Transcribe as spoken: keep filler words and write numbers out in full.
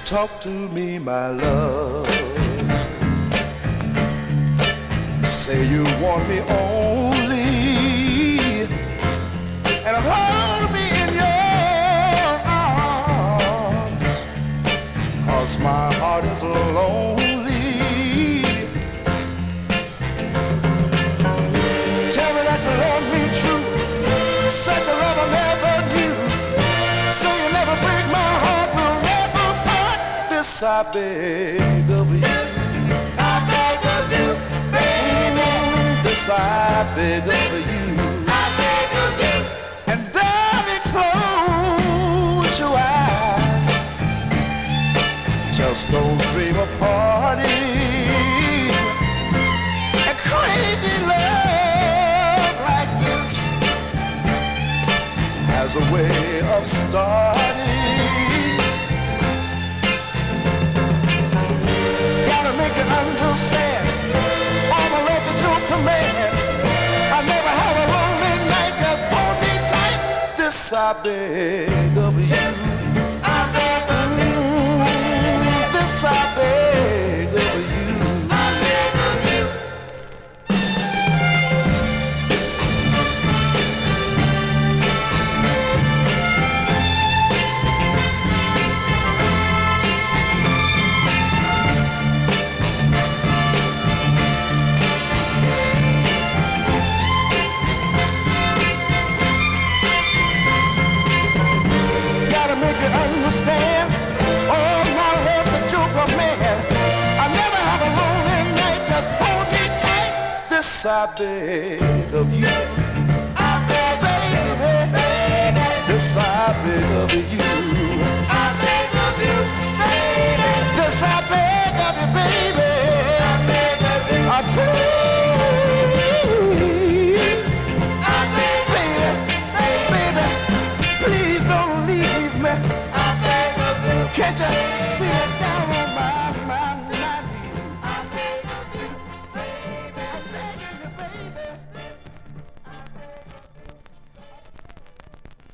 talk to me, my love. Say you want me only, and hold me in your arms, 'cause my heart is lonely. Tell me that you love me true, such a love I never knew. So you never break my heart, will never part. This I beg of you. I beg of you, baby. This I beg of you. I beg of you. And darling, close your eyes. Just don't dream of party and crazy love like this has a way of starting. Gotta make you understand all the love that you command. I never have a lonely night, just hold me tight. This I beg of you. I beg of you. This I beg of you. I beg of you. Understand all my love that you command. I never have a lonely night, just hold me tight. This I beg of you. I beg, baby, baby. This I beg of you.